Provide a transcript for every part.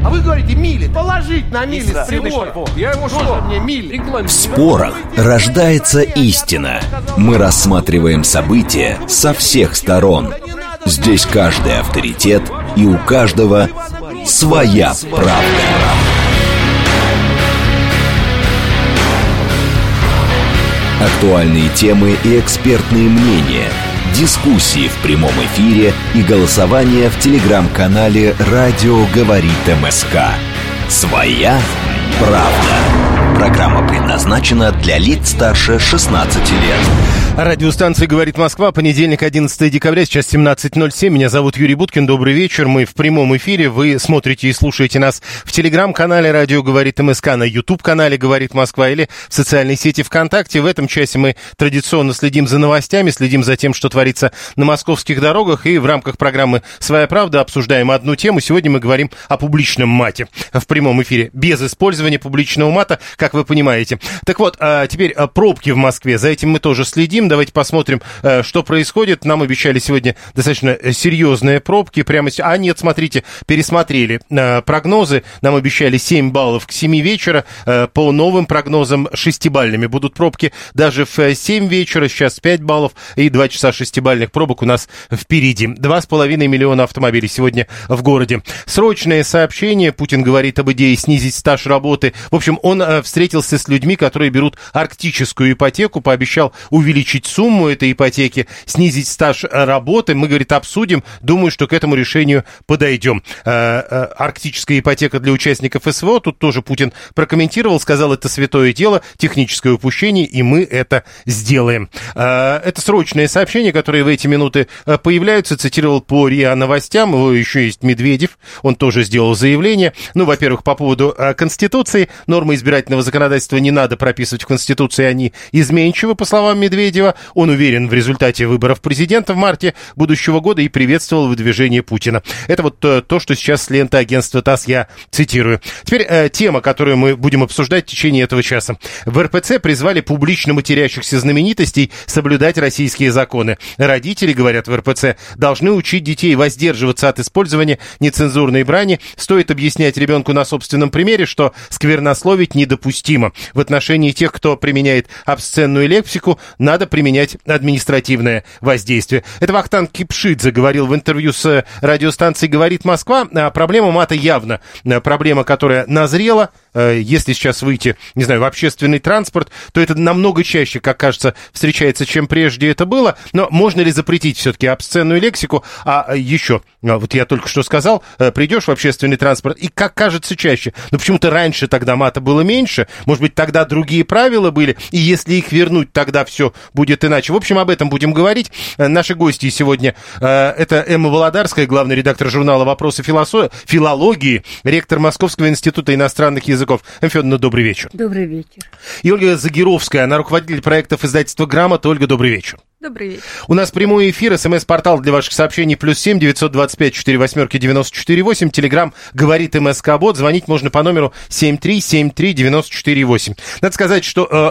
А вы говорите мили. Положить на мили с прибора. Я его что? Мне мили. В спорах рождается истина. Мы рассматриваем события со всех сторон. Здесь каждый авторитет, и у каждого своя правда. Актуальные темы и экспертные мнения, дискуссии в прямом эфире и голосование в телеграм-канале «Радио говорит МСК». «Своя правда». Программа предназначена для лиц старше 16 лет. Радиостанция «Говорит Москва», понедельник, 11 декабря, сейчас 17:07. Меня зовут Юрий Буткин, добрый вечер. Мы в прямом эфире. Вы смотрите и слушаете нас в телеграм-канале «Радио говорит МСК», на YouTube-канале «Говорит Москва» или в социальной сети ВКонтакте. В этом часе мы традиционно следим за новостями, следим за тем, что творится на московских дорогах. И в рамках программы «Своя правда» обсуждаем одну тему. Сегодня мы говорим о публичном мате в прямом эфире, без использования публичного мата, как вы понимаете. Так вот, теперь пробки в Москве. За этим мы тоже следим. Давайте посмотрим, что происходит. Нам обещали сегодня достаточно серьезные пробки. Нет, смотрите, пересмотрели прогнозы. Нам обещали 7 баллов к 7 вечера. По новым прогнозам 6-бальными будут пробки даже в 7 вечера. Сейчас 5 баллов и 2 часа 6-бальных пробок у нас впереди. 2,5 миллиона автомобилей сегодня в городе. Срочное сообщение. Путин говорит об идее снизить стаж работы. В общем, он встретился с людьми, которые берут арктическую ипотеку, пообещал увеличить сумму этой ипотеки, снизить стаж работы. Мы, говорит, обсудим. Думаю, что к этому решению подойдем. Арктическая ипотека для участников СВО. Тут тоже Путин прокомментировал, сказал, это святое дело, техническое упущение, и мы это сделаем. Это срочное сообщение, которое в эти минуты появляются. Цитировал по РИА Новостям. Еще есть Медведев. Он тоже сделал заявление. Ну, во-первых, по поводу Конституции. Нормы избирательного законодательства не надо прописывать в Конституции. Они изменчивы, по словам Медведева. Он уверен в результате выборов президента в марте будущего года и приветствовал выдвижение Путина. Это вот то, что сейчас с ленты агентства ТАСС я цитирую. Теперь тема, которую мы будем обсуждать в течение этого часа. В РПЦ призвали публично матерящихся знаменитостей соблюдать российские законы. Родители, говорят в РПЦ, должны учить детей воздерживаться от использования нецензурной брани. Стоит объяснять ребенку на собственном примере, что сквернословить недопустимо. В отношении тех, кто применяет обсценную лексику, надо применять административное воздействие. Это Вахтанг Кипшидзе говорил в интервью с радиостанцией «Говорит Москва». Проблема мата явно проблема, которая назрела. Если сейчас выйти, не знаю, в общественный транспорт, то это намного чаще, как кажется, встречается, чем прежде это было. Но можно ли запретить все-таки обсценную лексику? А еще, вот я только что сказал, придешь в общественный транспорт, и как кажется чаще. Но почему-то раньше тогда мата было меньше. Может быть, тогда другие правила были, и если их вернуть, тогда все будет иначе. В общем, об этом будем говорить. Наши гости сегодня это Эмма Володарская, главный редактор журнала «Вопросы филологии», ректор Московского института иностранных языков. Эмма Федоровна, добрый вечер. Добрый вечер. И Ольга Загировская, она руководитель проектов издательства «Грамота». Ольга, добрый вечер. Добрый вечер. У нас прямой эфир, СМС-портал для ваших сообщений +7 925 48 94 8. Телеграм «Говорит МСК-бот». Звонить можно по номеру 7373 94 8. Надо сказать,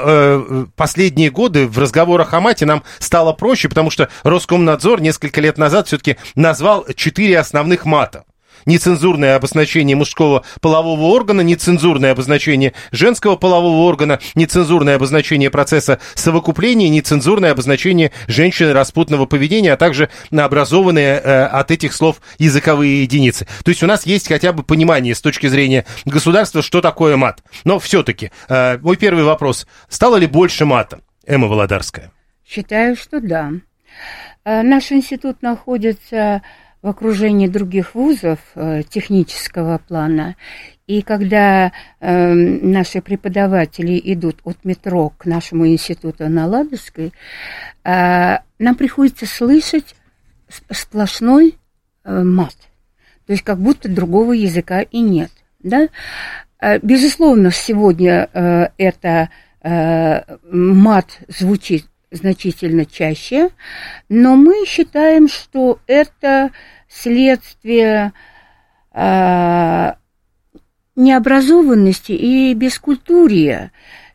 что последние годы в разговорах о мате нам стало проще, потому что Роскомнадзор несколько лет назад все-таки назвал 4 основных мата. Нецензурное обозначение мужского полового органа, нецензурное обозначение женского полового органа, нецензурное обозначение процесса совокупления, нецензурное обозначение женщины распутного поведения, а также образованные от этих слов языковые единицы. То есть у нас есть хотя бы понимание с точки зрения государства, что такое мат. Но все-таки мой первый вопрос. Стало ли больше мата? Эмма Володарская. Считаю, что да. Наш институт находится в окружении других вузов технического плана. И когда наши преподаватели идут от метро к нашему институту на Ладожской, нам приходится слышать сплошной мат. То есть как будто другого языка и нет. Да? Безусловно, сегодня это мат звучит значительно чаще, но мы считаем, что это следствие необразованности и бескультурия.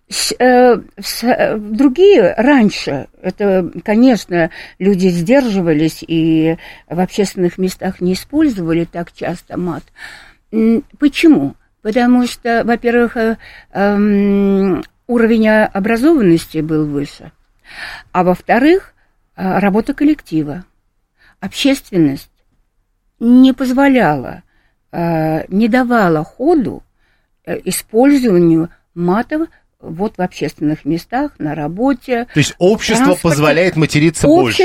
Другие раньше, это, конечно, люди сдерживались и в общественных местах не использовали так часто мат, Почему? Потому что, во-первых, уровень образованности был выше, а во-вторых, работа коллектива. Общественность не позволяла, не давала ходу использованию матов вот в общественных местах, на работе. То есть общество позволяет материться больше?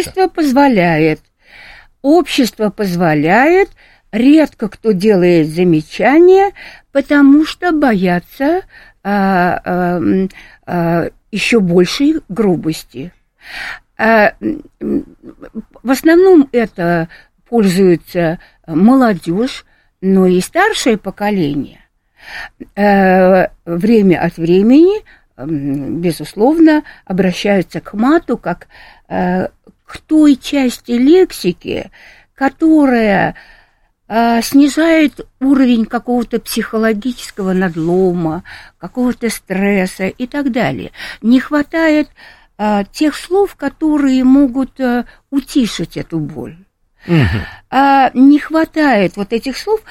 Общество позволяет, редко кто делает замечания, потому что боятся еще большей грубости. В основном это пользуется молодежь, но и старшее поколение. Время от времени, безусловно, обращаются к мату как к той части лексики, которая снижает уровень какого-то психологического надлома, какого-то стресса и так далее. Не хватает тех слов, которые могут утишить эту боль. Не хватает вот этих слов,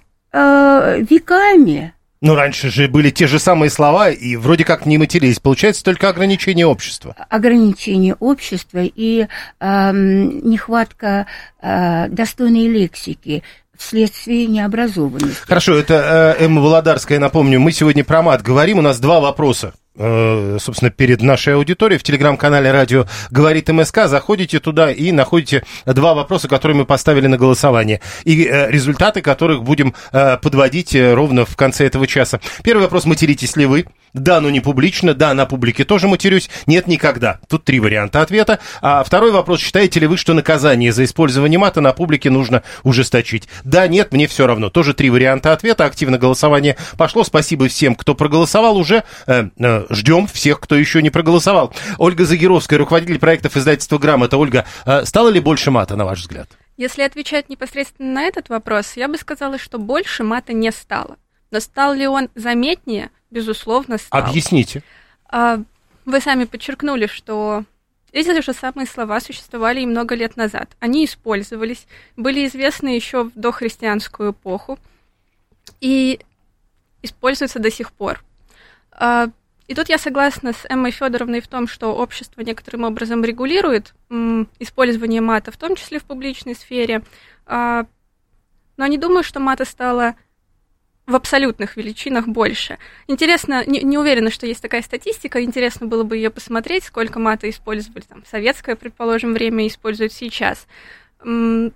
веками. Ну, раньше же были те же самые слова, и вроде как не матерились. Получается, только ограничение общества. Ограничение общества и нехватка достойной лексики вследствие необразованности. Хорошо, это Эмма Володарская, напомню. Мы сегодня про мат говорим. У нас 2 вопроса, собственно, перед нашей аудиторией. В телеграм-канале «Радио говорит МСК». Заходите туда и находите 2 вопроса, которые мы поставили на голосование. И результаты которых будем подводить ровно в конце этого часа. Первый вопрос: материтесь ли вы? Да, но не публично. Да, на публике тоже матерюсь. Нет, никогда. Тут 3 варианта ответа. А второй вопрос: считаете ли вы, что наказание за использование мата на публике нужно ужесточить? Да, нет, мне все равно. Тоже 3 варианта ответа. Активно голосование пошло. Спасибо всем, кто проголосовал уже. Ждем всех, кто еще не проголосовал. Ольга Загировская, руководитель проектов издательства «Грамота». Ольга, стало ли больше мата, на ваш взгляд? Если отвечать непосредственно на этот вопрос, я бы сказала, что больше мата не стало. Но стал ли он заметнее? Безусловно, стал. Объясните. Вы сами подчеркнули, что эти же самые слова существовали и много лет назад. Они использовались, были известны еще в дохристианскую эпоху и используются до сих пор. И тут я согласна с Эммой Федоровной в том, что общество некоторым образом регулирует использование мата, в том числе в публичной сфере. Но не думаю, что мата стало в абсолютных величинах больше. Интересно, не уверена, что есть такая статистика, интересно было бы ее посмотреть, сколько мата использовали там, в советское, предположим, время, используют сейчас. Думаю,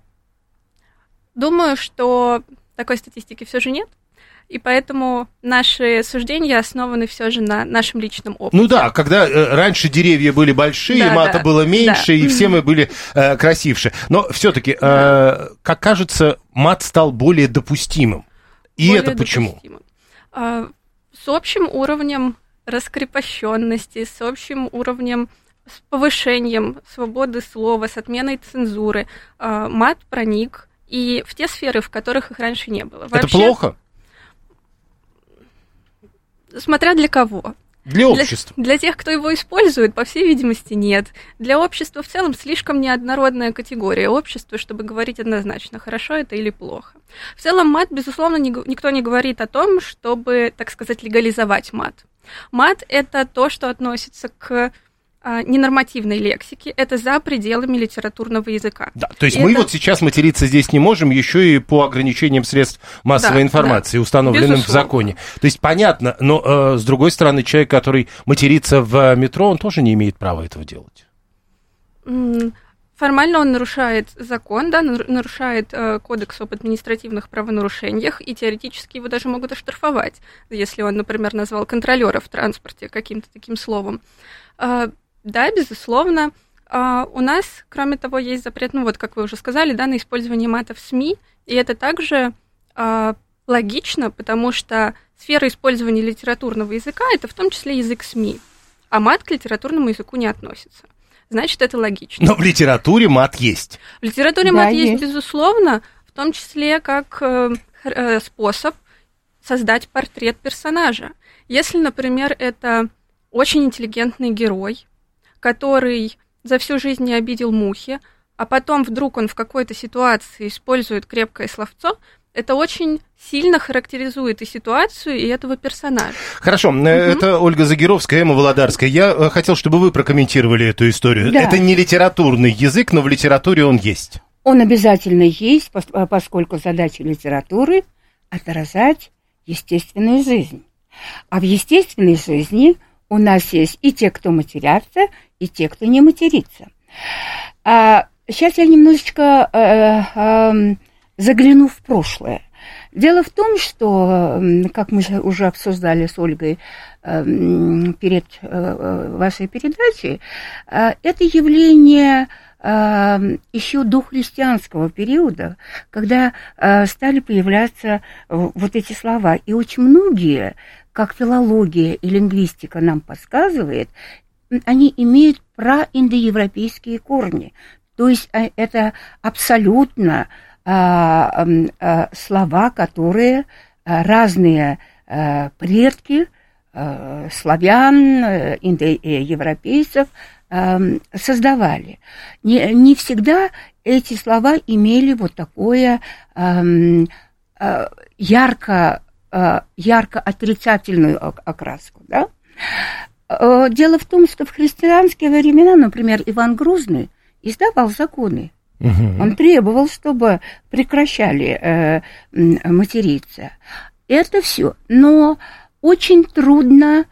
что такой статистики все же нет. И поэтому наши суждения основаны все же на нашем личном опыте. Ну да, когда раньше деревья были большие, мата было меньше, и все мы были красивше. Но все-таки, как кажется, мат стал более допустимым. И более это почему? С общим уровнем раскрепощенности, с общим уровнем, с повышением свободы слова, с отменой цензуры мат проник и в те сферы, в которых их раньше не было. Вообще, это плохо? Смотря для кого. Для общества. Для тех, кто его использует, по всей видимости, нет. Для общества в целом слишком неоднородная категория общества, чтобы говорить однозначно, хорошо это или плохо. В целом мат, безусловно, никто не говорит о том, чтобы, так сказать, легализовать мат. Мат – это то, что относится к ненормативной лексики, это за пределами литературного языка. Да, то есть мы вот сейчас материться здесь не можем, еще и по ограничениям средств массовой информации, установленным в законе. То есть понятно, но с другой стороны, человек, который матерится в метро, он тоже не имеет права этого делать. Формально он нарушает закон, да, нарушает кодекс об административных правонарушениях, и теоретически его даже могут оштрафовать, если он, например, назвал контролера в транспорте каким-то таким словом. Да, безусловно. У нас, кроме того, есть запрет, ну вот, как вы уже сказали, да, на использование мата в СМИ, и это также логично, потому что сфера использования литературного языка – это в том числе язык СМИ, а мат к литературному языку не относится. Значит, это логично. Но в литературе мат есть. В литературе мат есть, безусловно, в том числе как способ создать портрет персонажа. Если, например, это очень интеллигентный герой, который за всю жизнь не обидел мухи, а потом вдруг он в какой-то ситуации использует крепкое словцо, это очень сильно характеризует и ситуацию, и этого персонажа. Хорошо, это Ольга Загировская, Эмма Володарская. Я хотел, чтобы вы прокомментировали эту историю. Да. Это не литературный язык, но в литературе он есть. Он обязательно есть, поскольку задача литературы – отражать естественную жизнь. А в естественной жизни у нас есть и те, кто матерятся, и те, кто не матерится. Сейчас я немножечко загляну в прошлое. Дело в том, что, как мы уже обсуждали с Ольгой перед вашей передачей, это явление еще до христианского периода, когда стали появляться вот эти слова. И очень многие, как филология и лингвистика нам подсказывает, они имеют праиндоевропейские корни. То есть это абсолютно слова, которые разные предки славян, индоевропейцев создавали. Не всегда эти слова имели вот такое ярко отрицательную окраску. Да? Дело в том, что в христианские времена, например, Иван Грозный издавал законы. Он требовал, чтобы прекращали материться. Это все. Но очень трудно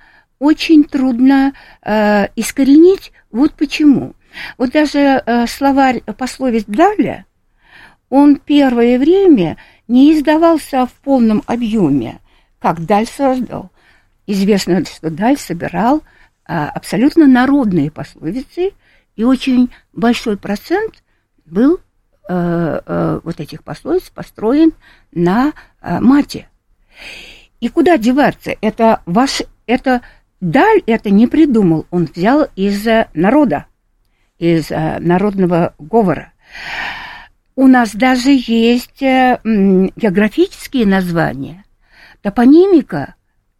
искоренить. Вот почему. Вот даже словарь пословиц Даля, он первое время не издавался в полном объеме, как Даль создал. Известно, что Даль собирал абсолютно народные пословицы, и очень большой процент был вот этих пословиц построен на мате. И куда деваться? Это Даль это не придумал, он взял из народа, из народного говора. У нас даже есть географические названия, топонимика,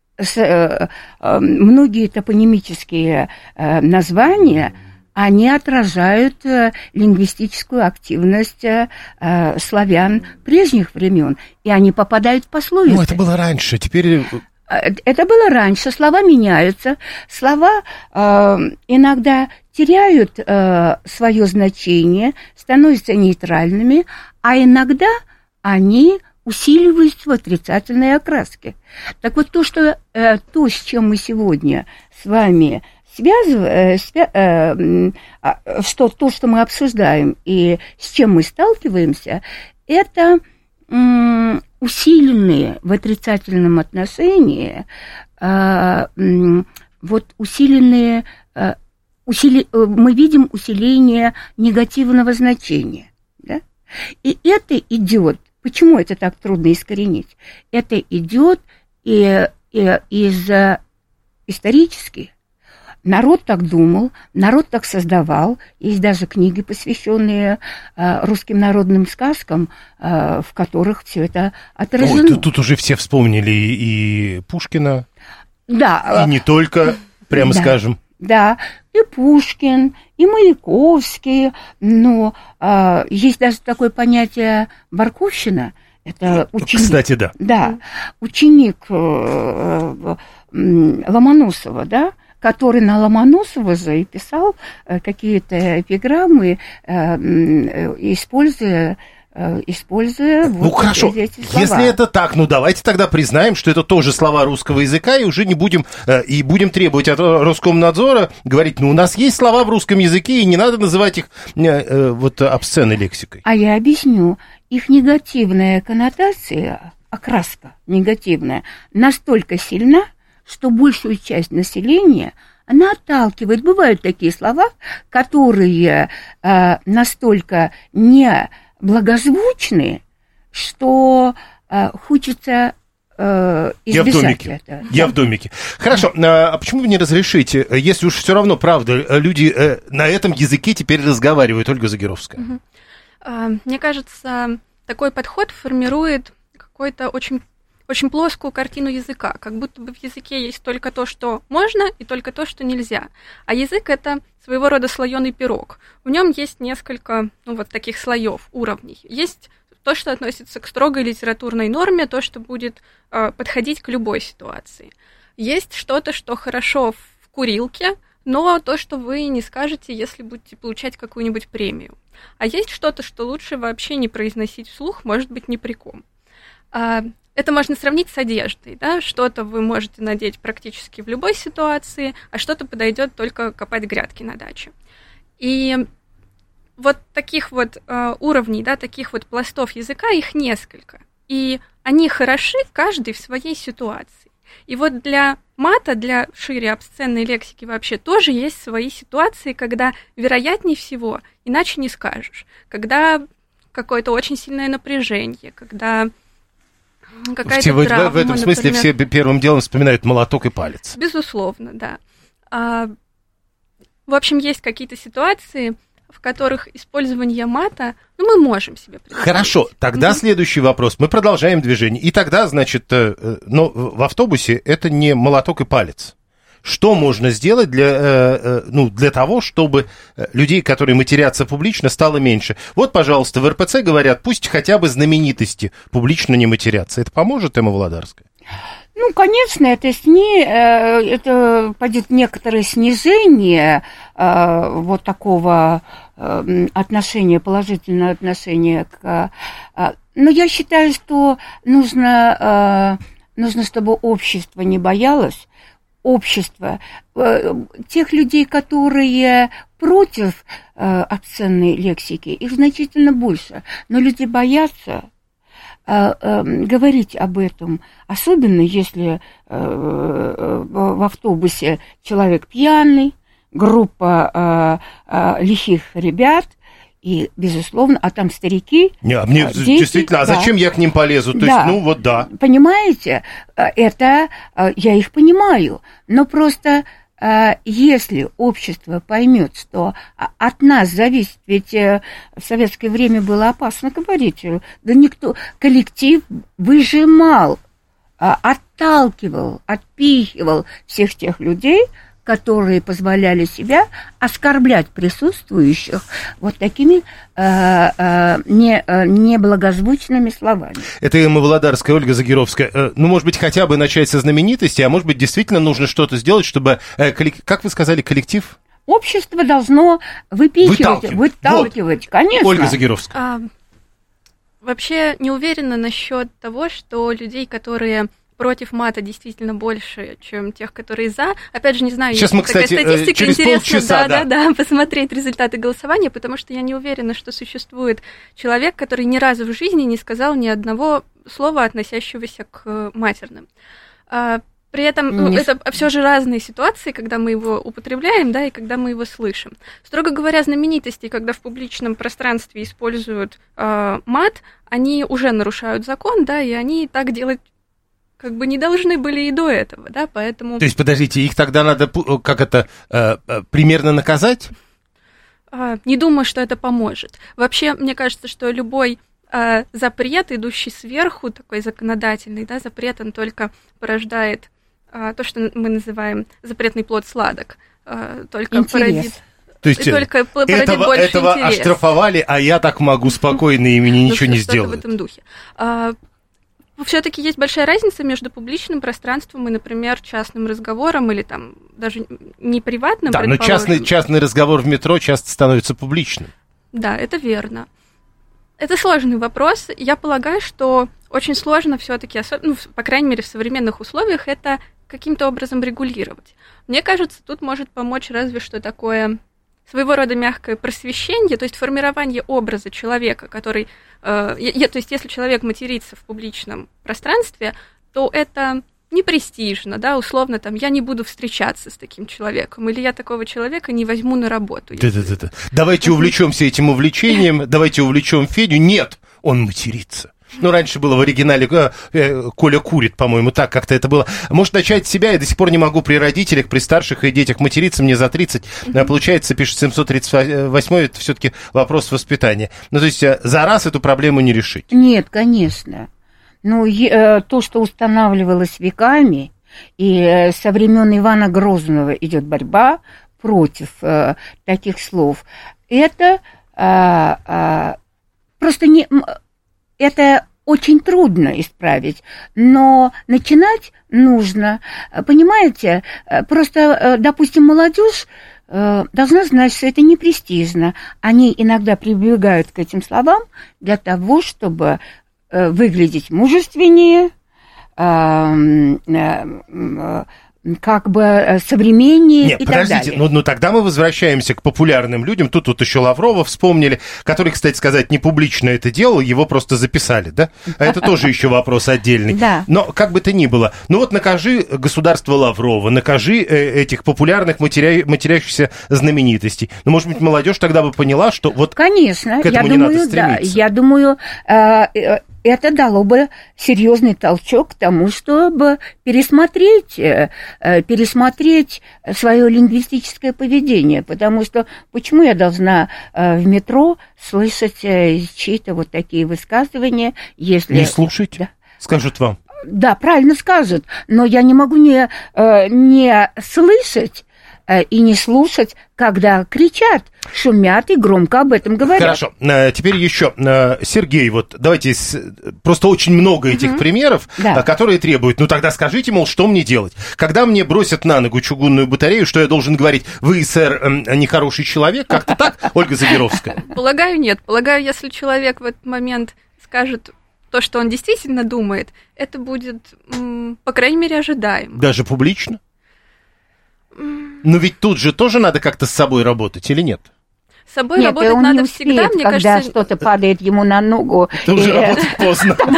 многие топонимические названия, они отражают лингвистическую активность славян прежних времен, и они попадают в пословицы. Ну, это было раньше, теперь... Это было раньше, слова меняются, слова иногда теряют свое значение, становятся нейтральными, а иногда они усиливаются в отрицательной окраске. Так вот, то, с чем мы сегодня с вами то, что мы обсуждаем и с чем мы сталкиваемся, это усиленные в отрицательном отношении, мы видим усиление негативного значения. Да? И это идет, почему это так трудно искоренить? Это идет исторически. Народ так думал, народ так создавал. Есть даже книги, посвященные русским народным сказкам, в которых все это отражено. Ой, тут уже все вспомнили и Пушкина, да, и не только, прямо скажем. Да, и Пушкин, и Маяковский. Но есть даже такое понятие барковщина. Это ученик. Кстати, да. Да, ученик Ломоносова, да, который на Ломоносова же и писал какие-то эпиграммы, используя хорошо, эти слова. Если это так, давайте тогда признаем, что это тоже слова русского языка, и уже не будем требовать от Роскомнадзора говорить, у нас есть слова в русском языке, и не надо называть их обсценной лексикой. А я объясню. Их негативная коннотация, окраска негативная, настолько сильна, что большую часть населения она отталкивает. Бывают такие слова, которые настолько неблагозвучны, что хочется избежать этого. Я в домике. Хорошо, а почему вы не разрешите, если уж все равно, правда, люди на этом языке теперь разговаривают, Ольга Загировская? Мне кажется, такой подход формирует какой-то очень плоскую картину языка, как будто бы в языке есть только то, что можно, и только то, что нельзя. А язык — это своего рода слоеный пирог. В нем есть несколько таких слоев, уровней. Есть то, что относится к строгой литературной норме, то, что будет подходить к любой ситуации. Есть что-то, что хорошо в курилке, но то, что вы не скажете, если будете получать какую-нибудь премию. А есть что-то, что лучше вообще не произносить вслух, может быть, ни при ком. Это можно сравнить с одеждой, да? Что-то вы можете надеть практически в любой ситуации, а что-то подойдет только копать грядки на даче. И вот таких вот уровней, да, таких вот пластов языка, их несколько. И они хороши, каждый в своей ситуации. И вот для мата, для шире обсценной лексики вообще тоже есть свои ситуации, когда вероятнее всего иначе не скажешь. Когда какое-то очень сильное напряжение, когда какая-то травма, в этом смысле, например, все первым делом вспоминают молоток и палец. Безусловно, да. В общем, есть какие-то ситуации, в которых использование мата, мы можем себе представить. Хорошо, тогда следующий вопрос. Мы продолжаем движение. И тогда, значит, в автобусе это не молоток и палец. Что можно сделать для того, чтобы людей, которые матерятся публично, стало меньше? Вот, пожалуйста, в РПЦ говорят, пусть хотя бы знаменитости публично не матерятся. Это поможет, Эмма Владарская? Ну, конечно, это пойдет некоторое снижение вот такого отношения, положительного отношения к... Но я считаю, что нужно, чтобы общество не боялось, общество, тех людей, которые против обсценной лексики, их значительно больше, но люди боятся говорить об этом, особенно если в автобусе человек пьяный, группа лихих ребят, и, безусловно, а там старики, мне дети, действительно, а зачем я к ним полезу? То есть, да. Понимаете, это я их понимаю, но просто если общество поймет, что от нас зависит, ведь в советское время было опасно говорить, да никто, коллектив выжимал, отталкивал, отпихивал всех тех людей, которые позволяли себя оскорблять присутствующих вот такими неблагозвучными словами. Это Эмма Владарская, Ольга Загировская. Может быть, хотя бы начать со знаменитости, а может быть, действительно нужно что-то сделать, чтобы, как вы сказали, коллектив? Общество должно выталкивать, конечно. Ольга Загировская. Вообще не уверена насчет того, что людей, которые против мата действительно больше, чем тех, которые за. Опять же, не знаю, сейчас мы, кстати, статистика через полчаса, да, посмотреть результаты голосования, потому что я не уверена, что существует человек, который ни разу в жизни не сказал ни одного слова, относящегося к матерным. При этом это все же разные ситуации, когда мы его употребляем, да, и когда мы его слышим. Строго говоря, знаменитости, когда в публичном пространстве используют мат, они уже нарушают закон, да, и они так делать как бы не должны были и до этого, да, поэтому... То есть, подождите, их тогда надо, примерно наказать? Не думаю, что это поможет. Вообще, мне кажется, что любой запрет, идущий сверху, такой законодательный, да, запрет, он только порождает то, что мы называем запретный плод сладок, только породит... То есть только этого оштрафовали, а я так могу спокойно, и мне ничего не сделают. В этом духе. Все-таки есть большая разница между публичным пространством и, например, частным разговором или там даже не приватным. Да, но частный разговор в метро часто становится публичным. Да, это верно. Это сложный вопрос. Я полагаю, что очень сложно все-таки, по крайней мере, в современных условиях, это каким-то образом регулировать. Мне кажется, тут может помочь разве что такое своего рода мягкое просвещение, то есть формирование образа человека, который... то есть если человек матерится в публичном пространстве, то это не престижно, да, условно, там, я не буду встречаться с таким человеком, или я такого человека не возьму на работу. Да. Давайте увлечемся этим увлечением, давайте увлечем Федю. Нет, он матерится. Раньше было в оригинале «Коля курит», по-моему, так как-то это было. Может, начать с себя, я до сих пор не могу при родителях, при старших и детях материться, мне за 30. Получается, пишет 738, это все-таки вопрос воспитания. То есть за раз эту проблему не решить. Нет, конечно. То, что устанавливалось веками, и со времен Ивана Грозного идет борьба против таких слов, это просто не... это очень трудно исправить, но начинать нужно. Понимаете, просто, допустим, молодежь должна знать, что это не престижно. Они иногда прибегают к этим словам для того, чтобы выглядеть мужественнее, как бы современнее. Нет, и подождите, так далее. Ну тогда мы возвращаемся к популярным людям. Тут вот еще Лаврова вспомнили, который, кстати сказать, не публично это делал, его просто записали, да? А это тоже еще вопрос отдельный. Да. Но как бы то ни было, ну вот накажи государство Лаврова, накажи этих популярных матерящихся знаменитостей. Ну, может быть, молодежь тогда бы поняла, что вот конечно, к этому я не думаю, надо стремиться. Да, я думаю, это дало бы серьезный толчок к тому, чтобы пересмотреть свое лингвистическое поведение, потому что почему я должна в метро слышать чьи-то вот такие высказывания, если... Не слушайте, да. Скажут вам. Да, правильно скажут, но я не могу не слышать и не слушать, когда кричат, шумят и громко об этом говорят. Хорошо, теперь еще, Сергей, вот давайте, просто очень много этих примеров, да. которые требуют, ну тогда скажите, мол, что мне делать? Когда мне бросят на ногу чугунную батарею, что я должен говорить, вы, сэр, нехороший человек, как-то так, Ольга Загировская? Полагаю, нет. Полагаю, если человек в этот момент скажет то, что он действительно думает, это будет, по крайней мере, ожидаемо. Даже публично? Но ведь тут же тоже надо как-то с собой работать, или нет? С собой Нет, работать он надо не всегда, успеет, мне когда кажется... что-то падает ему на ногу. Это уже работать поздно. Там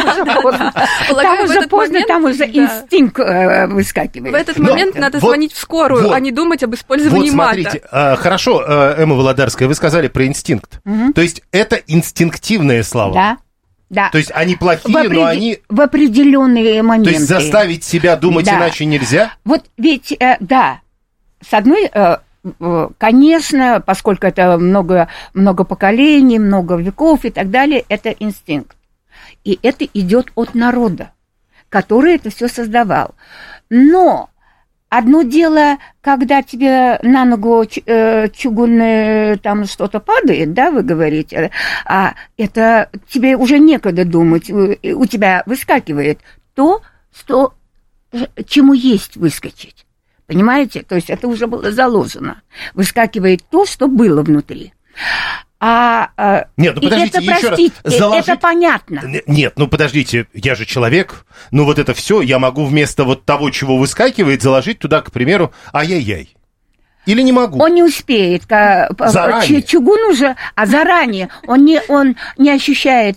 уже поздно, там уже инстинкт выскакивает. В этот момент надо звонить в скорую, а не думать об использовании мата. Вот смотрите, хорошо, Эмма Володарская, вы сказали про инстинкт. То есть это инстинктивные слова. Да. Да. То есть они плохие, но они... В определенные моменты. То есть заставить себя думать иначе нельзя? Вот ведь, да, с одной... Конечно, поскольку это много поколений, много веков и так далее, это инстинкт. И это идет от народа, который это все создавал. Но одно дело, когда тебе на ногу чугунное там что-то падает, да, вы говорите, а это тебе уже некогда думать, у тебя выскакивает то, что, чему есть выскочить. Понимаете? То есть это уже было заложено. Выскакивает то, что было внутри. Нет, ну подождите, это, еще раз. Заложить... Это понятно. Нет, ну подождите, я же человек. Ну вот это все я могу вместо вот того, чего выскакивает, заложить туда, к примеру, ай-яй-яй. Или не могу? Он не успеет. Чугун уже, а заранее. Он не ощущает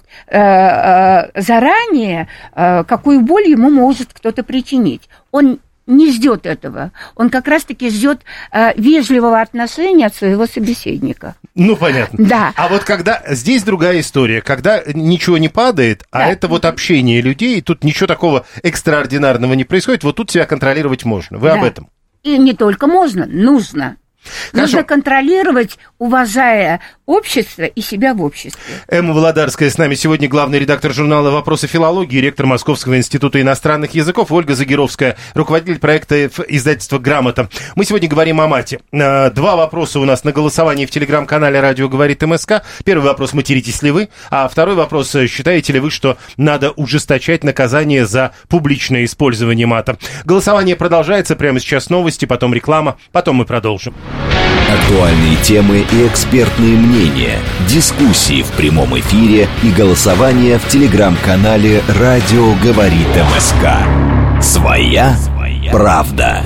заранее, какую боль ему может кто-то причинить. Он не ждет этого. Он как раз-таки ждет вежливого отношения от своего собеседника. Ну, понятно. Да. А вот когда... Здесь другая история. Когда ничего не падает, а это вот общение людей, тут ничего такого экстраординарного не происходит, вот тут себя контролировать можно. Вы об этом? И не только можно, нужно. Нужно контролировать, уважая общество и себя в обществе. Эмма Володарская с нами сегодня, главный редактор журнала «Вопросы филологии», ректор Московского института иностранных языков, Ольга Загировская, руководитель проекта издательства «Грамота». Мы сегодня говорим о мате. Два вопроса у нас на голосовании в телеграм-канале «Радио говорит МСК». Первый вопрос: материтесь ли вы? А второй вопрос: считаете ли вы, что надо ужесточать наказание за публичное использование мата? Голосование продолжается. Прямо сейчас новости, потом реклама, потом мы продолжим. Актуальные темы и экспертные мнения, дискуссии в прямом эфире и голосование в телеграм-канале «Радио говорит МСК». Своя правда.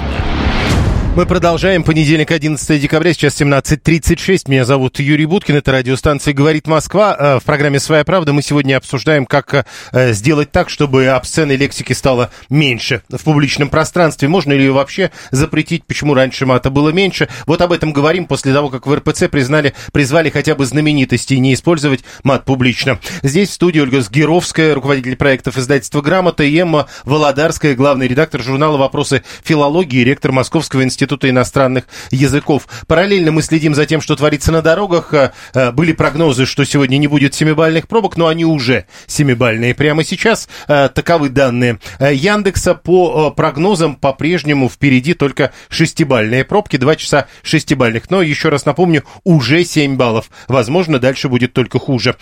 Мы продолжаем. Понедельник, 11 декабря, сейчас 17:36. Меня зовут Юрий Буткин, это радиостанция «Говорит Москва». В программе «Своя правда» мы сегодня обсуждаем, как сделать так, чтобы обсценной лексики стало меньше в публичном пространстве. Можно ли ее вообще запретить? Почему раньше мата было меньше? Вот об этом говорим после того, как в РПЦ призвали хотя бы знаменитостей не использовать мат публично. Здесь в студии Ольга Загировская, руководитель проектов издательства «Грамота», и Эмма Володарская, главный редактор журнала «Вопросы филологии», ректор Московского института Института иностранных языков. Параллельно мы следим за тем, что творится на дорогах. Были прогнозы, что сегодня не будет 7-бальных пробок, но они уже 7-бальные прямо сейчас. Таковы данные Яндекса. По прогнозам по-прежнему впереди только 6-бальные пробки, 2 часа 6-бальных. Но, еще раз напомню, уже 7 баллов. Возможно, дальше будет только хуже.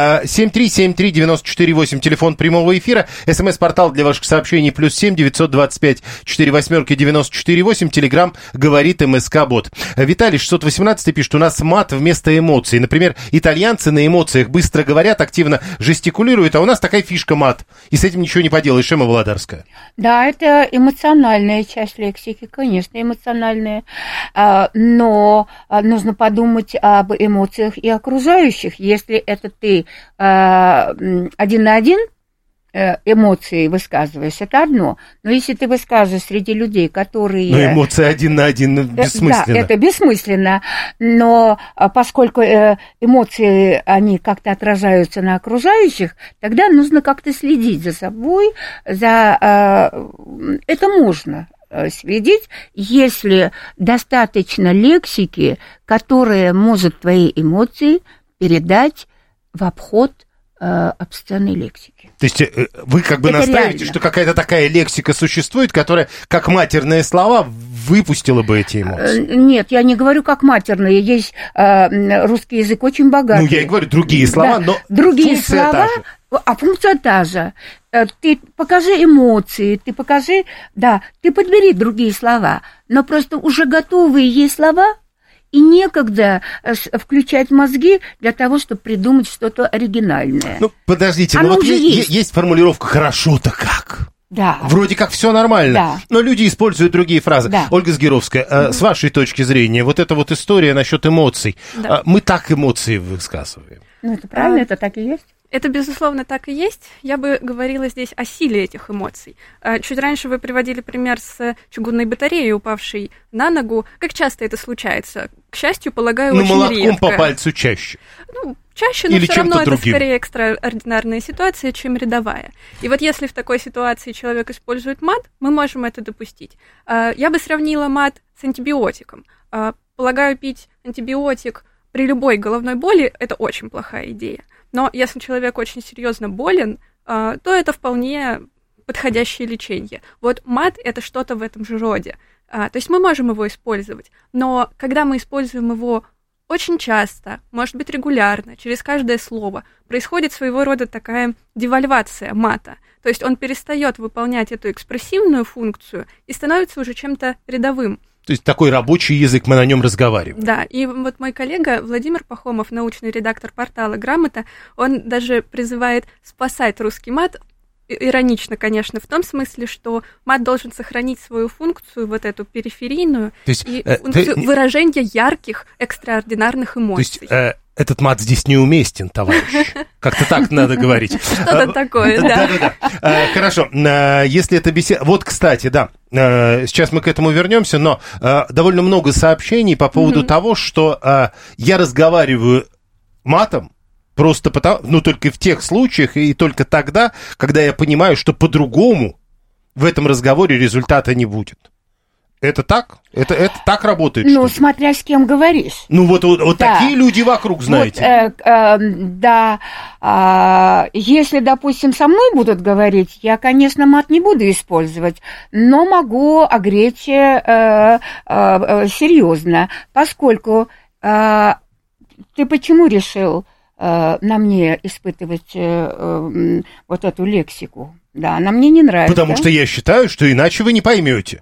7373948, телефон прямого эфира. СМС-портал для ваших сообщений +7 925 48 94 8. Телеграм говорит МСК-бот. Виталий 618 пишет: у нас мат вместо эмоций. Например, итальянцы на эмоциях быстро говорят, активно жестикулируют, а у нас такая фишка мат. И с этим ничего не поделаешь. Эмма Володарская. Да, это эмоциональная часть лексики, конечно, эмоциональная. Но нужно подумать об эмоциях и окружающих. Если это ты один на один эмоции высказываешь, это одно. Но если ты высказываешь среди людей, которые... Но эмоции один на один бессмысленно. Да, это бессмысленно. Но поскольку эмоции, они как-то отражаются на окружающих, тогда нужно как-то следить за собой. Это можно следить, если достаточно лексики, которая может твои эмоции передать в обход обсценной лексики. То есть вы как бы настаиваете, реально, что какая-то такая лексика существует, которая, как матерные слова, выпустила бы эти эмоции? Нет, я не говорю как матерные. Есть русский язык очень богатый. Ну, я и говорю другие слова, да, но другие функция слова, та же. А функция та же. Ты покажи эмоции, ты подбери другие слова, но просто уже готовые есть слова, и некогда включать мозги для того, чтобы придумать что-то оригинальное. Ну, подождите, но вот есть формулировка «хорошо-то как». Да. Вроде как все нормально, да, но люди используют другие фразы. Да. Ольга Сгировская, с вашей точки зрения, вот эта вот история насчет эмоций, да, мы так эмоции высказываем. Ну, это правильно, это так и есть. Это, безусловно, так и есть. Я бы говорила здесь о силе этих эмоций. Чуть раньше вы приводили пример с чугунной батареей, упавшей на ногу. Как часто это случается? К счастью, полагаю, очень редко. Ну, молотком по пальцу чаще. Ну, чаще, но все равно это скорее экстраординарная ситуация, чем рядовая. И вот если в такой ситуации человек использует мат, мы можем это допустить. Я бы сравнила мат с антибиотиком. Полагаю, пить антибиотик при любой головной боли – это очень плохая идея. Но если человек очень серьезно болен, то это вполне подходящее лечение. Вот мат – это что-то в этом же роде. То есть мы можем его использовать, но когда мы используем его очень часто, может быть, регулярно, через каждое слово, происходит своего рода такая девальвация мата. То есть он перестает выполнять эту экспрессивную функцию и становится уже чем-то рядовым. То есть такой рабочий язык, мы на нем разговариваем. Да, и вот мой коллега Владимир Пахомов, научный редактор портала «Грамота», он даже призывает спасать русский мат, иронично, конечно, в том смысле, что мат должен сохранить свою функцию, вот эту периферийную, то есть, и функцию выражения ярких, экстраординарных эмоций. То есть, этот мат здесь неуместен, товарищ. Как-то так надо говорить. Что-то такое, да. Хорошо, если это беседа... Вот, кстати, да, сейчас мы к этому вернемся, но довольно много сообщений по поводу того, что я разговариваю матом, просто потому, ну, только в тех случаях и только тогда, когда я понимаю, что по-другому в этом разговоре результата не будет. Это так? Это так работает? Ну, смотря с кем говоришь. Ну, вот да, такие люди вокруг, знаете. Вот, да, если, допустим, со мной будут говорить, я, конечно, мат не буду использовать, но могу огреть серьезно, поскольку ты почему решил на мне испытывать вот эту лексику? Да, она мне не нравится. Потому что я считаю, что иначе вы не поймете.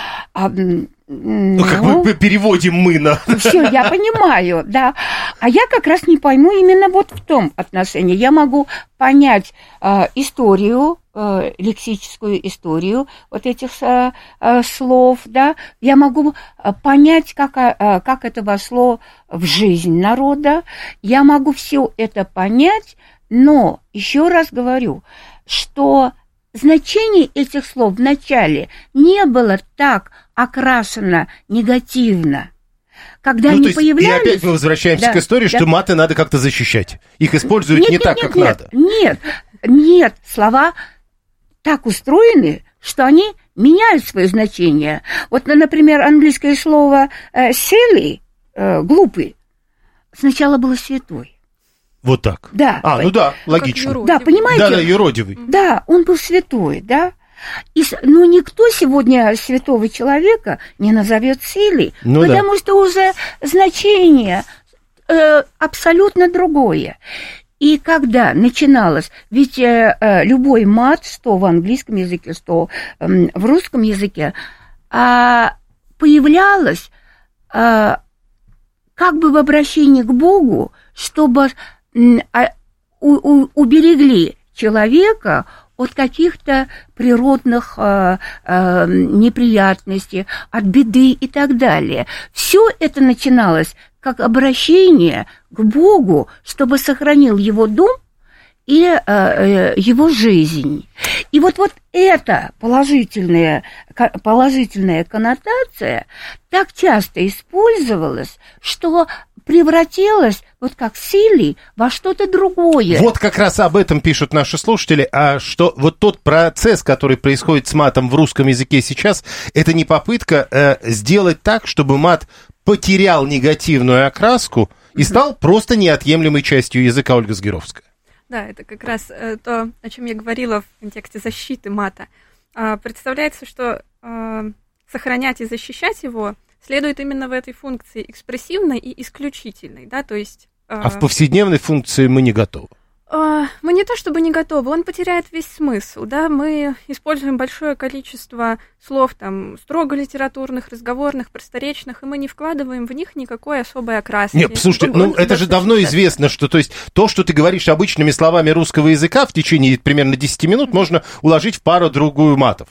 Ну, как мы переводим мы на... Все, я понимаю, да. А я как раз не пойму именно вот в том отношении. Я могу понять историю, лексическую историю вот этих слов, да. Я могу понять, как это вошло в жизнь народа. Я могу все это понять, но еще раз говорю, что значение этих слов в начале не было так окрашено негативно. Когда они появлялись... И опять мы возвращаемся к истории, что маты надо как-то защищать. Их используют не так, как надо. Нет, слова так устроены, что они меняют свое значение. Вот, например, английское слово silly, глупый, сначала было святой. Вот так. Да. Ну да, логично. Да, понимаете? Да, юродивый. Да, он был святой, да. Но никто сегодня святого человека не назовет силой, потому что уже значение абсолютно другое. И когда начиналось, ведь любой мат, что в английском языке, что в русском языке, появлялось как бы в обращении к Богу, чтобы уберегли человека от каких-то природных неприятностей, от беды и так далее. Все это начиналось как обращение к Богу, чтобы сохранил его дом и его жизнь. И вот эта положительная коннотация так часто использовалась, что превратилась, вот как силой, во что-то другое. Вот как раз об этом пишут наши слушатели, что вот тот процесс, который происходит с матом в русском языке сейчас, это не попытка сделать так, чтобы мат потерял негативную окраску и стал просто неотъемлемой частью языка. Ольга Сгировская. Да, это как раз то, о чем я говорила в контексте защиты мата. Представляется, что сохранять и защищать его следует именно в этой функции экспрессивной и исключительной, да, то есть... А в повседневной функции мы не готовы? Мы не то чтобы не готовы, он потеряет весь смысл, да, мы используем большое количество слов, там, строго литературных, разговорных, просторечных, и мы не вкладываем в них никакой особой окраски. Нет, слушайте, это же давно известно, что, то есть, то, что ты говоришь обычными словами русского языка, в течение примерно 10 минут можно уложить в пару-другую матов.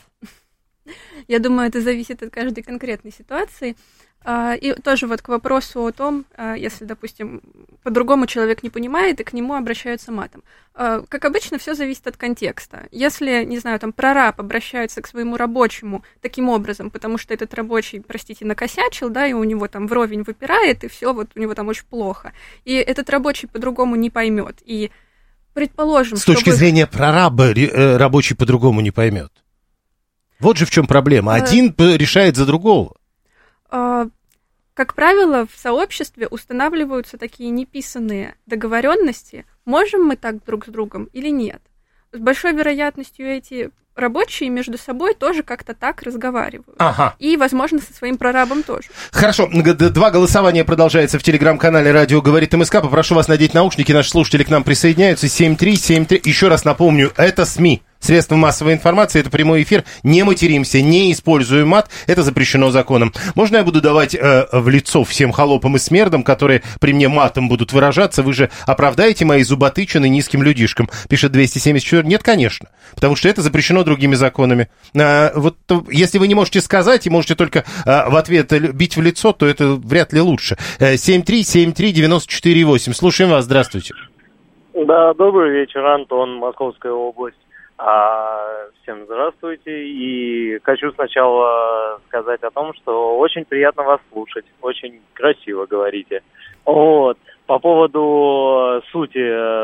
Я думаю, это зависит от каждой конкретной ситуации. И тоже вот к вопросу о том, если, допустим, по-другому человек не понимает, и к нему обращаются матом. Как обычно, все зависит от контекста. Если, не знаю, там прораб обращается к своему рабочему таким образом, потому что этот рабочий, простите, накосячил, да, и у него там вровень выпирает, и все, вот у него там очень плохо. И этот рабочий по-другому не поймет. И предположим, с точки зрения прораба рабочий по-другому не поймет. Вот же в чем проблема. Один решает за другого. Как правило, в сообществе устанавливаются такие неписанные договоренности, можем мы так друг с другом или нет. С большой вероятностью эти рабочие между собой тоже как-то так разговаривают. Ага. И, возможно, со своим прорабом тоже. Хорошо. 2 голосования продолжается в телеграм-канале «Радио говорит МСК». Попрошу вас надеть наушники. Наши слушатели к нам присоединяются. 73739. Еще раз напомню, это СМИ. Средства массовой информации, это прямой эфир. Не материмся, не используем мат. Это запрещено законом. Можно я буду давать в лицо всем холопам и смердам, которые при мне матом будут выражаться? Вы же оправдаете мои зуботычины низким людишкам, пишет 274. Нет, конечно. Потому что это запрещено другими законами. Вот если вы не можете сказать и можете только в ответ бить в лицо, то это вряд ли лучше. 7373948. Слушаем вас. Здравствуйте. Да, добрый вечер, Антон, Московская область. Всем здравствуйте, и хочу сначала сказать о том, что очень приятно вас слушать, очень красиво говорите. Вот, по поводу сути,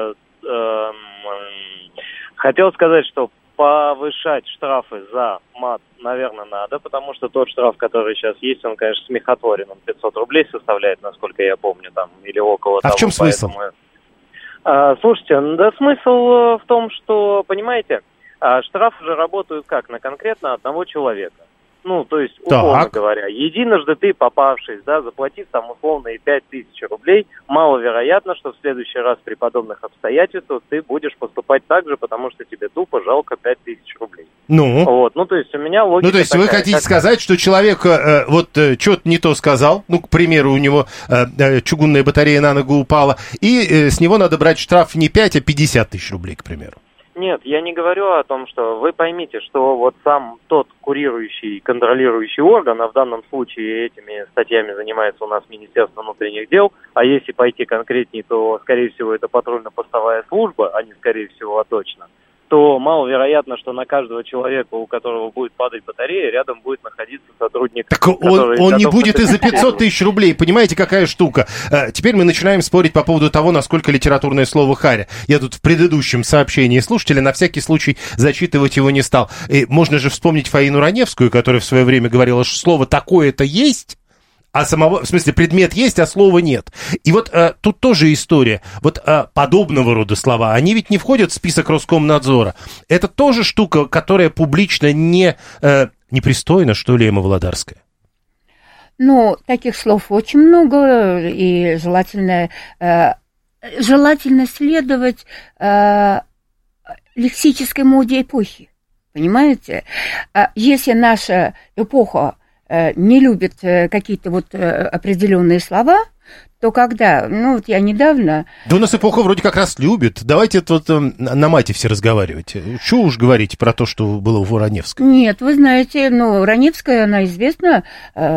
хотел сказать, что повышать штрафы за мат, наверное, надо, потому что тот штраф, который сейчас есть, он, конечно, смехотворен, он 500 рублей составляет, насколько я помню, там, или около того. А в чем смысл? Слушайте, да смысл в том, что, понимаете, штрафы же работают как? На конкретно одного человека. Ну, то есть, условно говоря, единожды ты, попавшись, да, заплатив там условно и 5000 рублей, маловероятно, что в следующий раз при подобных обстоятельствах ты будешь поступать так же, потому что тебе тупо жалко 5000 рублей. Ну? Вот, ну, то есть, у меня логика. Ну, то есть, такая, вы хотите сказать, что человек что-то не то сказал, ну, к примеру, у него чугунная батарея на ногу упала, и с него надо брать штраф не 5, а 50 тысяч рублей, к примеру. Нет, я не говорю о том, что вы поймите, что вот сам тот курирующий, контролирующий орган, а в данном случае этими статьями занимается у нас Министерство внутренних дел, а если пойти конкретнее, то, скорее всего, это патрульно-постовая служба, а не скорее всего, а точно, то маловероятно, что на каждого человека, у которого будет падать батарея, рядом будет находиться сотрудник. Так он не будет и за 500 тысяч рублей, понимаете, какая штука. Теперь мы начинаем спорить по поводу того, насколько литературное слово «харя». Я тут в предыдущем сообщении слушателя на всякий случай зачитывать его не стал. И можно же вспомнить Фаину Раневскую, которая в свое время говорила, что слово «такое-то» есть, а самого, в смысле, предмет есть, а слова нет. И вот тут тоже история. Вот подобного рода слова, они ведь не входят в список Роскомнадзора. Это тоже штука, которая публично непристойна, что ли, Эмма Володарская? Ну, таких слов очень много, и желательно следовать лексической моде эпохи. Понимаете? Если наша эпоха не любит какие-то вот определенные слова, то когда, ну вот я недавно... Да у нас эпоха вроде как раз любит. Давайте вот на мате все разговаривать. Чего уж говорить про то, что было у Раневской? Нет, вы знаете, ну, Раневская, она известна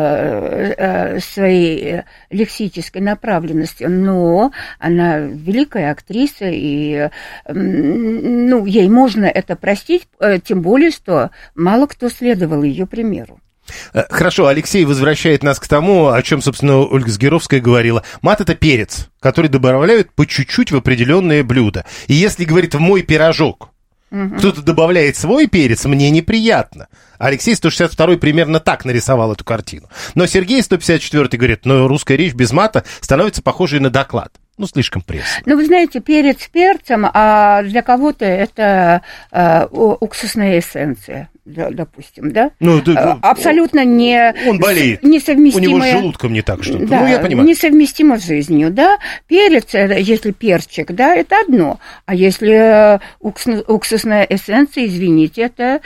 своей лексической направленностью, но она великая актриса, и, ну, ей можно это простить, тем более, что мало кто следовал ее примеру. Хорошо, Алексей возвращает нас к тому, о чем, собственно, Ольга Сгировская говорила. Мат — это перец, который добавляют по чуть-чуть в определенные блюда. И если, говорит, в мой пирожок кто-то добавляет свой перец, мне неприятно. Алексей 162 примерно так нарисовал эту картину. Но Сергей 154 говорит, но русская речь без мата становится похожей на доклад. Ну, слишком пресно. Ну, вы знаете, перец перцем, а для кого-то это уксусная эссенция, допустим, да? Ну, абсолютно не... Он болеет. Несовместимое... У него с желудком не так что-то. Да, ну, я понимаю. Несовместимо с жизнью, да? Перец, если перчик, да, это одно. А если уксусная эссенция, извините,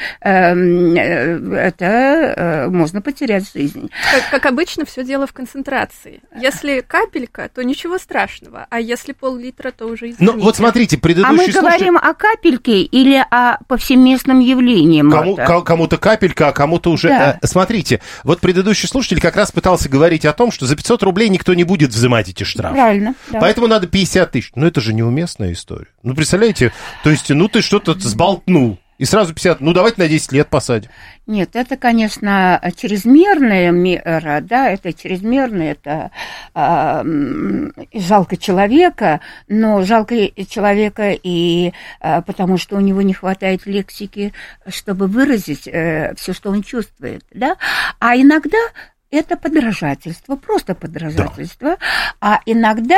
это можно потерять жизнь. Как обычно, все дело в концентрации. Если капелька, то ничего страшного. А если пол-литра, то уже извините. Ну, вот смотрите, предыдущий слушатель... А мы говорим о капельке или о повсеместном явлении мата? Кому-то капелька, а кому-то уже... Да. Смотрите, вот предыдущий слушатель как раз пытался говорить о том, что за 500 рублей никто не будет взимать эти штрафы. Правильно, да. Поэтому надо 50 тысяч. Ну, это же неуместная история. Ну, представляете, то есть, ну, ты что-то сболтнул. И сразу 50, ну, давайте на 10 лет посадим. Нет, это, конечно, чрезмерная мера, да, это чрезмерно, это жалко человека, но жалко человека и потому что у него не хватает лексики, чтобы выразить все, что он чувствует, да, а иногда... Это подражательство, просто подражательство. Да. А иногда,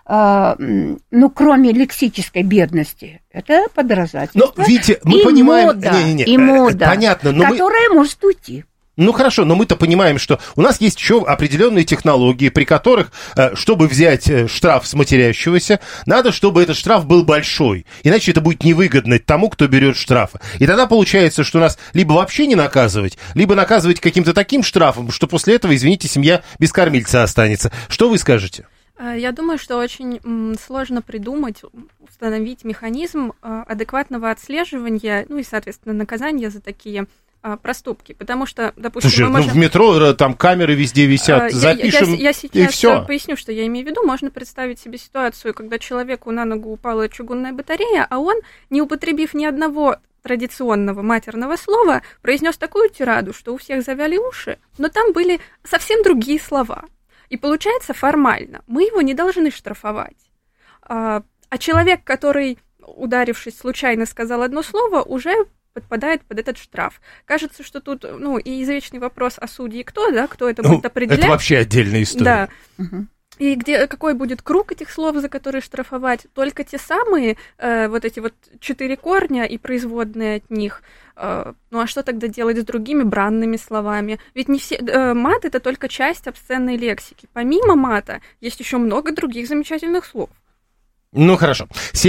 ну, кроме лексической бедности, это подражательство. Но, видите, мы и понимаем... Мода, и мода, понятно, но которая может уйти. Ну, хорошо, но мы-то понимаем, что у нас есть еще определенные технологии, при которых, чтобы взять штраф с матерящегося, надо, чтобы этот штраф был большой. Иначе это будет невыгодно тому, кто берет штрафы. И тогда получается, что нас либо вообще не наказывать, либо наказывать каким-то таким штрафом, что после этого, извините, семья без кормильца останется. Что вы скажете? Я думаю, что очень сложно придумать, установить механизм адекватного отслеживания, ну и, соответственно, наказания за такие проступки, потому что, допустим, слушай, мы можем... в метро там камеры везде висят, запишем, я и все. Поясню, что я имею в виду. Можно представить себе ситуацию, когда человеку на ногу упала чугунная батарея, а он, не употребив ни одного традиционного матерного слова, произнес такую тираду, что у всех завяли уши, но там были совсем другие слова. И получается формально, мы его не должны штрафовать. А человек, который, ударившись случайно, сказал одно слово, уже подпадает под этот штраф. Кажется, что тут, ну, и извечный вопрос о судье кто, да, кто это будет определять. Это вообще отдельная история. Да. И какой будет круг этих слов, за которые штрафовать? Только те самые, вот эти вот 4 корня и производные от них. Ну, а что тогда делать с другими бранными словами? Ведь не все... мат — это только часть обсценной лексики. Помимо мата есть еще много других замечательных слов. Ну, хорошо.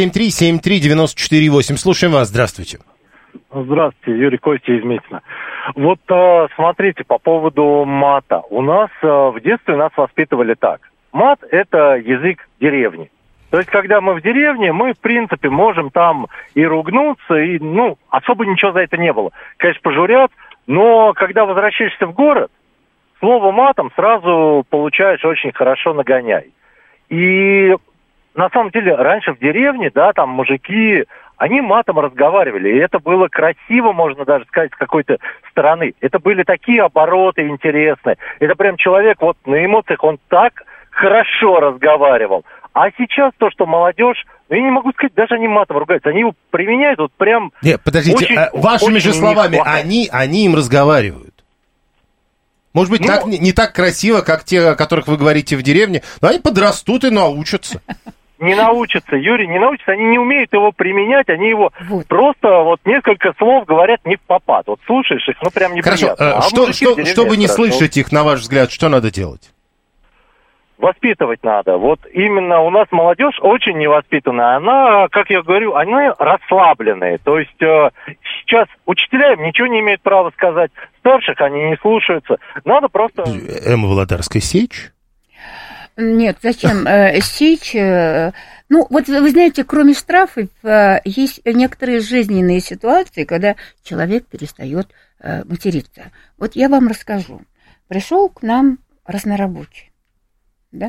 7373948. Слушаем вас. Здравствуйте. Здравствуйте, Юрий Костя из Митина. Вот смотрите, по поводу мата. У нас в детстве нас воспитывали так. Мат – это язык деревни. То есть, когда мы в деревне, мы, в принципе, можем там и ругнуться, и, ну, особо ничего за это не было. Конечно, пожурят, но когда возвращаешься в город, слово матом сразу получаешь очень хорошо нагоняй. И... На самом деле, раньше в деревне, да, там мужики, они матом разговаривали, и это было красиво, можно даже сказать, с какой-то стороны. Это были такие обороты интересные. Это прям человек вот на эмоциях, он так хорошо разговаривал. А сейчас то, что молодежь, я не могу сказать, даже они матом ругаются, они его применяют вот прям... Нет, подождите, очень, вашими же словами, они им разговаривают. Может быть, так, не так красиво, как те, о которых вы говорите в деревне, но они подрастут и научатся. Не научатся, Юрий, не научатся, они не умеют его применять, они его просто вот несколько слов говорят не впопад. Вот слушаешь их, ну прям неприятно. Хорошо, чтобы не слышать их, на ваш взгляд, что надо делать? Воспитывать надо. Вот именно у нас молодежь очень невоспитанная. Она, как я говорю, они расслабленные. То есть сейчас учителя им ничего не имеют права сказать. Старших они не слушаются. Надо просто... Эмма Володарская, сечь? Нет, зачем сечь? Ну, вот вы знаете, кроме штрафов, есть некоторые жизненные ситуации, когда человек перестает материться. Вот я вам расскажу. Пришел к нам разнорабочий. Да?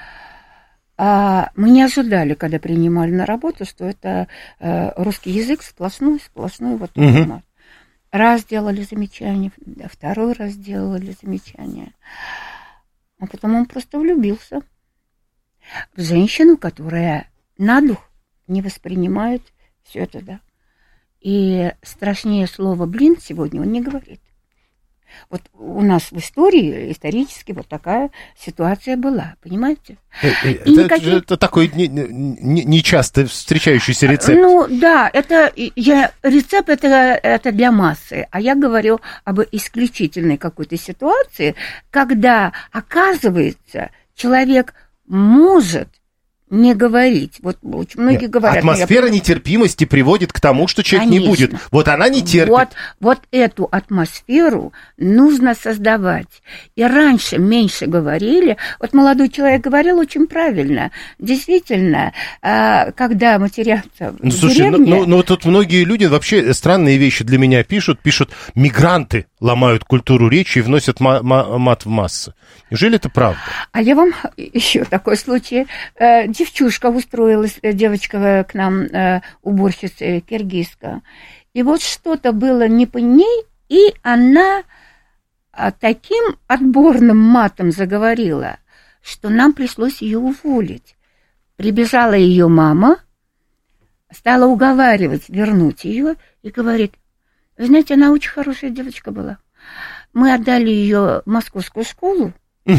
Мы не ожидали, когда принимали на работу, что это русский язык сплошной вот мат. Раз делали замечание, второй раз делали замечание. А потом он просто влюбился в женщину, которая на дух не воспринимает все это, да. И страшнее слова «блин» сегодня он не говорит. Вот у нас в истории исторически вот такая ситуация была, понимаете? Это такой нечасто встречающийся рецепт. Ну да, рецепт это для массы, а я говорю об исключительной какой-то ситуации, когда, оказывается, человек может не говорить. Вот очень многие говорят. Атмосфера нетерпимости приводит к тому, что человек не будет. Вот она не терпит. Вот эту атмосферу нужно создавать. И раньше меньше говорили. Вот молодой человек говорил очень правильно. Действительно, когда матерятся в деревне... Ну, тут многие люди вообще странные вещи для меня пишут. Мигранты ломают культуру речи и вносят мат в массы. Неужели это правда? А я вам еще такой случай. Девчушка устроилась, девочка к нам, уборщица киргизка. И вот что-то было не по ней, и она таким отборным матом заговорила, что нам пришлось ее уволить. Прибежала ее мама, стала уговаривать вернуть ее и говорит: вы знаете, она очень хорошая девочка была. Мы отдали ее в московскую школу.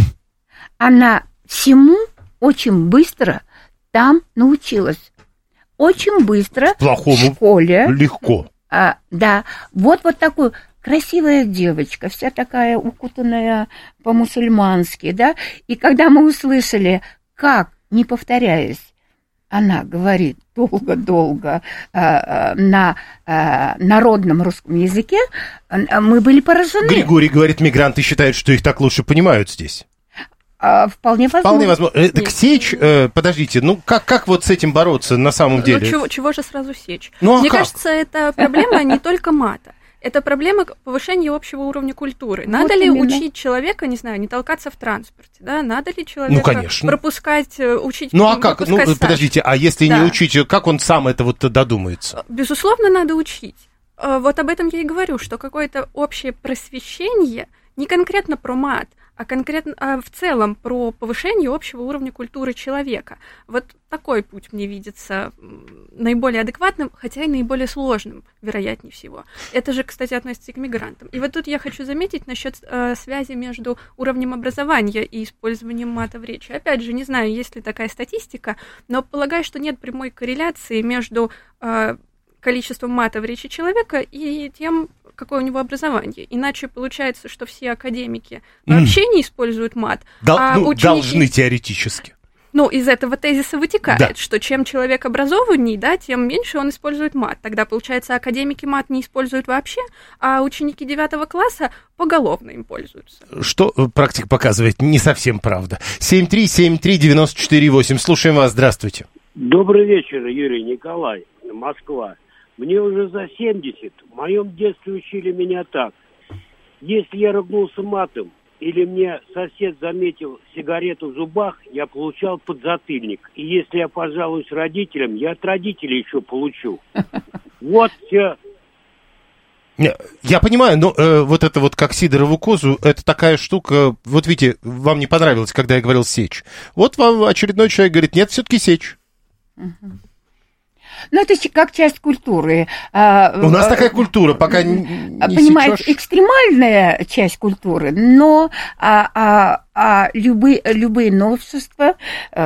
Она всему очень быстро там научилась. Очень быстро плохому в школе. Легко. Да. Вот такую красивая девочка, вся такая укутанная по-мусульмански, да. И когда мы услышали, как, не повторяясь, она говорит долго-долго на народном русском языке, мы были поражены. Григорий говорит, мигранты считают, что их так лучше понимают здесь. Вполне возможно. Вполне возможно. Так сечь, подождите, ну как вот с этим бороться на самом деле? Ну чего же сразу сечь? Мне кажется, это проблема не только мата. Это проблема повышения общего уровня культуры. Надо ли учить человека, не знаю, не толкаться в транспорте, да? Надо ли человека пропускать, учить... Ну а как? Ну подождите, а если не учить, как он сам это вот додумается? Безусловно, надо учить. Вот об этом я и говорю, что какое-то общее просвещение, не конкретно про мат, а конкретно в целом про повышение общего уровня культуры человека. Вот такой путь мне видится наиболее адекватным, хотя и наиболее сложным, вероятнее всего. Это же, кстати, относится и к мигрантам. И вот тут я хочу заметить насчет связи между уровнем образования и использованием мата в речи. Опять же, не знаю, есть ли такая статистика, но полагаю, что нет прямой корреляции между количеством мата в речи человека и тем, какое у него образование. Иначе получается, что все академики вообще не используют мат. Ученики... Должны теоретически. Ну, из этого тезиса вытекает, что чем человек образованней, да, тем меньше он использует мат. Тогда, получается, академики мат не используют вообще, а ученики 9 класса поголовно им пользуются. Что практика показывает, не совсем правда. 7373948. Слушаем вас, здравствуйте. Добрый вечер, Юрий, Николай, Москва. Мне уже за 70. В моем детстве учили меня так. Если я ругнулся матом, или мне сосед заметил сигарету в зубах, я получал подзатыльник. И если я пожалуюсь родителям, я от родителей еще получу. Вот все. Я понимаю, но вот это вот как Сидорову козу, это такая штука, вот видите, вам не понравилось, когда я говорил сечь. Вот вам очередной человек говорит, нет, все-таки сечь. Ну, это как часть культуры. У нас такая культура, пока не понимаете, сечешь. Экстремальная часть культуры, но любые новшества,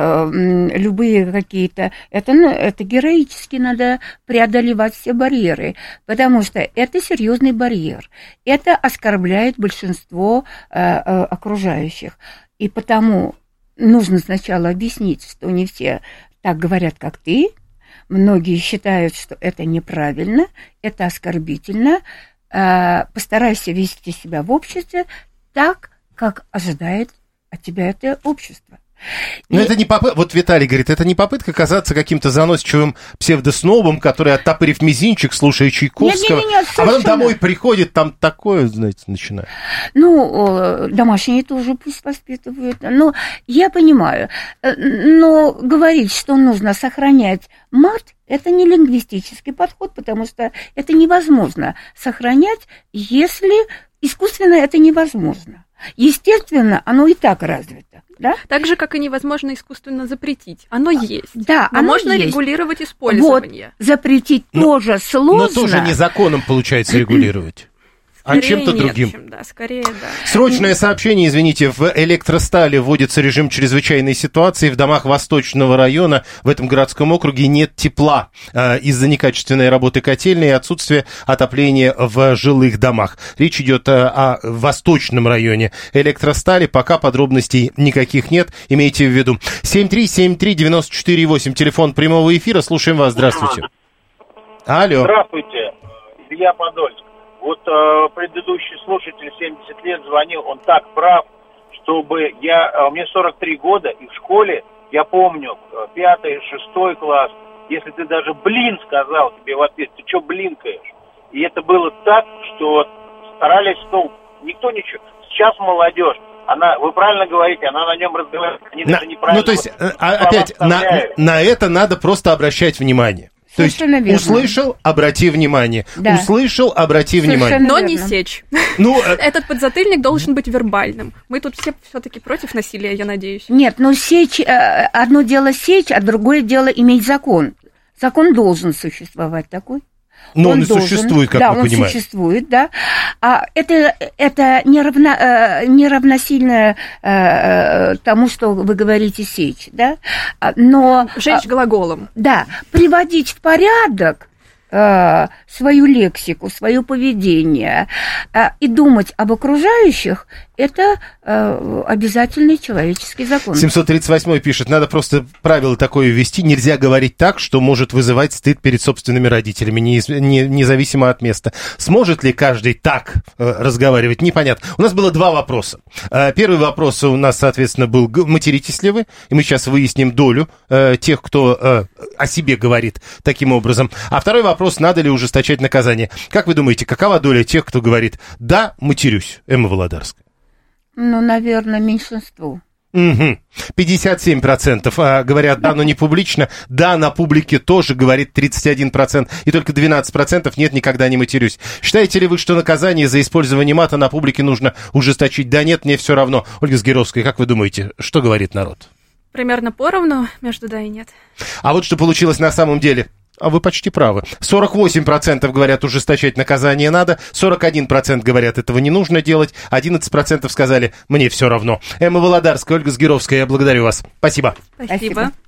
любые какие-то, это героически надо преодолевать все барьеры, потому что это серьезный барьер. Это оскорбляет большинство окружающих. И потому нужно сначала объяснить, что не все так говорят, как ты. Многие считают, что это неправильно, это оскорбительно. Постарайся вести себя в обществе так, как ожидает от тебя это общество. Но это не попытка, вот Виталий говорит, это не попытка казаться каким-то заносчивым псевдоснобом, который, оттопырив мизинчик, слушая Чайковского, нет, а потом домой приходит, там такое, знаете, начинает. Ну, домашние тоже пусть воспитывают. Ну, я понимаю, но говорить, что нужно сохранять мат, это не лингвистический подход, потому что это невозможно сохранять, если искусственно это невозможно. Естественно, оно и так развито. Да? Так же, как и невозможно искусственно запретить. Оно есть. Да, но оно можно есть. Регулировать использование. Вот, запретить тоже сложно. Но тоже не законом получается регулировать. А чем-то другим. Скорее, да. Срочное сообщение, извините, в Электростали вводится режим чрезвычайной ситуации. В домах Восточного района в этом городском округе нет тепла из-за некачественной работы котельной и отсутствия отопления в жилых домах. Речь идет о Восточном районе Электростали. Пока подробностей никаких нет, имейте в виду. 7373948, телефон прямого эфира. Слушаем вас. Здравствуйте. Алло. Здравствуйте. Илья Подольск. Вот предыдущий слушатель 70 лет звонил, он так прав, чтобы мне 43 года, и в школе, я помню, 5-6 класс, если ты даже блин сказал тебе в ответ, ты что блинкаешь? И это было так, что старались, никто ничего. Сейчас молодежь, вы правильно говорите, она на нем разговаривает, они даже неправильно. Ну, то есть, опять, на это надо просто обращать внимание. То есть, услышал, обрати внимание. Да. Услышал, обрати внимание. Но не сечь. Этот подзатыльник должен быть вербальным. Мы тут все-таки против насилия, я надеюсь. Нет, но сечь, одно дело сечь, а другое дело иметь закон. Закон должен существовать такой. Но он и существует, как мы понимаем. Да, он существует, да. Это не равносильно тому, что вы говорите сечь, да. Но жечь глаголом. Да, приводить в порядок свою лексику, свое поведение и думать об окружающих, это обязательный человеческий закон. 738 пишет, надо просто правило такое ввести, нельзя говорить так, что может вызывать стыд перед собственными родителями, независимо от места. Сможет ли каждый так разговаривать, непонятно. У нас было два вопроса. Первый вопрос у нас, соответственно, был, материтесь ли вы? И мы сейчас выясним долю тех, кто о себе говорит таким образом. А второй вопрос, надо ли ужесточать наказание? Как вы думаете, какова доля тех, кто говорит, да, матерюсь, Эмма Володарская? Ну, наверное, меньшинство. 57% говорят, да, но не публично. Да, на публике тоже, говорит 31%. И только 12% нет, никогда не матерюсь. Считаете ли вы, что наказание за использование мата на публике нужно ужесточить? Да нет, мне все равно. Ольга Сгировская, как вы думаете, что говорит народ? Примерно поровну между да и нет. А вот что получилось на самом деле. А вы почти правы. 48% говорят, ужесточать наказание надо, 41% говорят, этого не нужно делать, 11% сказали, мне все равно. Эмма Володарская, Ольга Сгировская, я благодарю вас. Спасибо. Спасибо.